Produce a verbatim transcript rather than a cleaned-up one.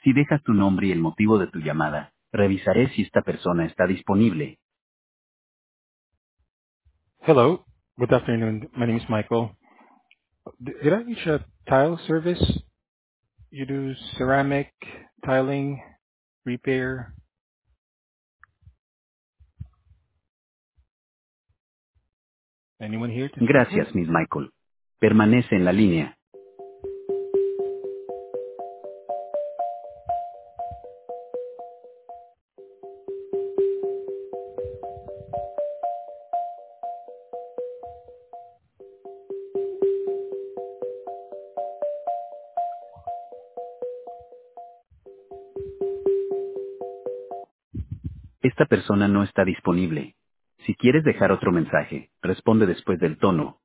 Si dejas tu nombre y el motivo de tu llamada, revisaré si esta persona está disponible. Hello. Good afternoon. My name is Michael. D- Did I reach a tile service? You do ceramic tiling repair? Anyone here to speak with? Gracias, Miss Michael. Permanece en la línea. Esta persona no está disponible. Si quieres dejar otro mensaje, responde después del tono.